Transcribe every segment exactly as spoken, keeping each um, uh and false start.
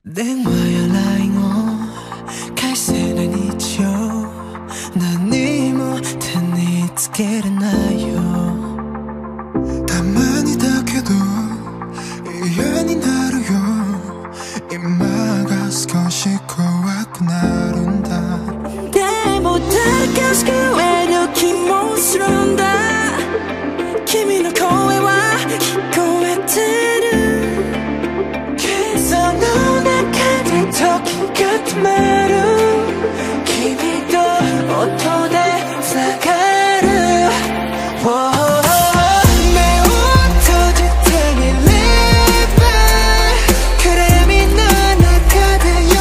電話や ライン を返せない日常、何も手につけれないよ。たまにだけど嫌になるよ。今が少し怖くなるんだ。でも誰か救える気もするんだ。君の声は聞こえてる。その中で時が止まる。君と音でつながる、oh、目を閉じてみれば暗闇の中で夜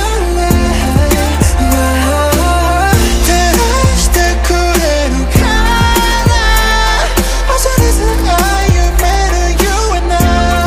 照らしてくれるから恐れず歩める You and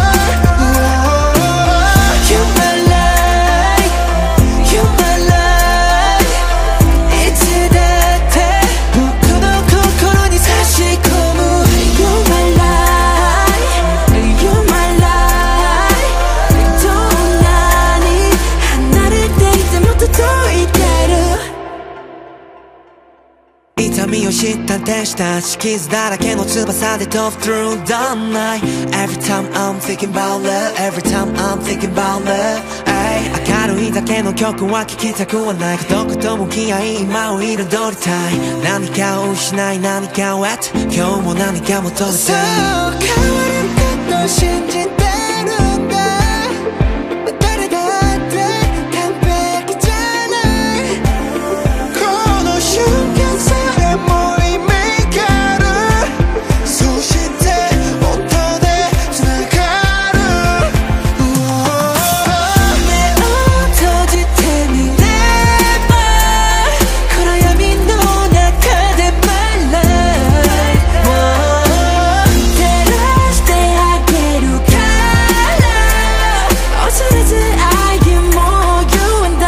I、oh、You're my life You're my life いつだって僕の心に差し込む You're my life You're my life どんなに離れていても届いてる。痛みを知った天使たち、傷だらけの翼で飛ぶ Through the night Every time I'm thinking about love Every time I'm thinking about love、ay、明るいだけの曲は聴きたくはない。孤独と向き合い今を彩りたい。何かを失い何かを得て今日も何か求めてそう変わることを信じてるんだ。誰だって完璧じゃない。この瞬間さえも意味がある。そして音でつながる、oh、目を閉じてみれば暗闇の中で My life、oh、照らしてあげるから恐れず歩もう You and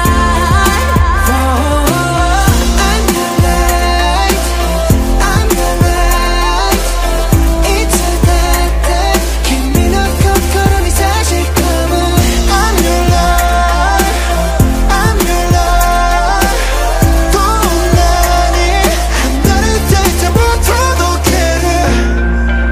I、oh、I'm your light I'm your light いつだって君の心に差し込む I'm your light I'm your light どんなに離れていても届ける。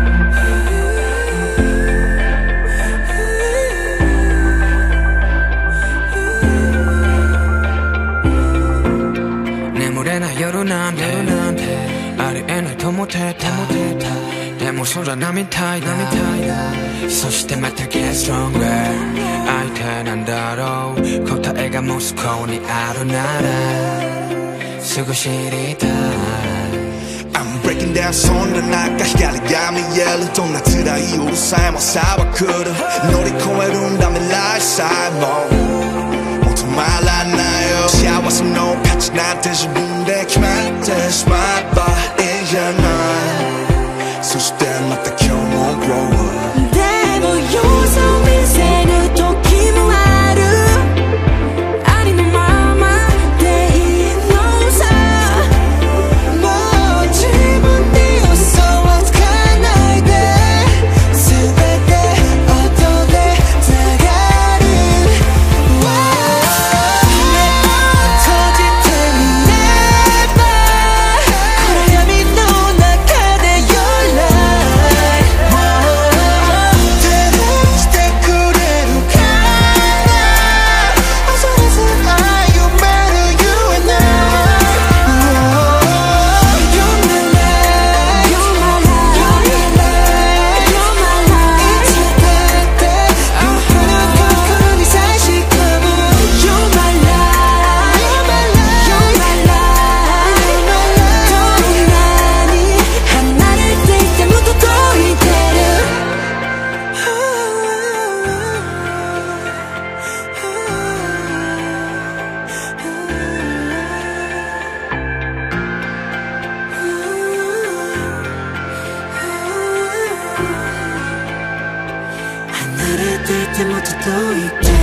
眠れない夜なんてありえないと思ってた。でも空波みたいだ。そしてまた Get stronger 相手なんだろう。答えがもしここにあるならすぐ知りたい。 I'm breaking down そんな中光が見える。どんな辛い夜さえも朝は来る。乗り越えるんだ未来さえももう止まらないよ。幸せの価値なんて自分で決まってしまえばいいじゃない。そしてまた今日も grow up でも様子を見せる時もある。ありのままでいいのさ。もう自分に嘘はつかないで。全て音でつながる、oh、目を閉じてみれば暗闇の中で Your life、oh、照らしてくれるから恐れず歩める You and I、oh、You're my life You're my life You're my life いつだって僕の心に差し込む You're my life You're my life You're my life どんなに離れていても届いてる。離れていても届いてる。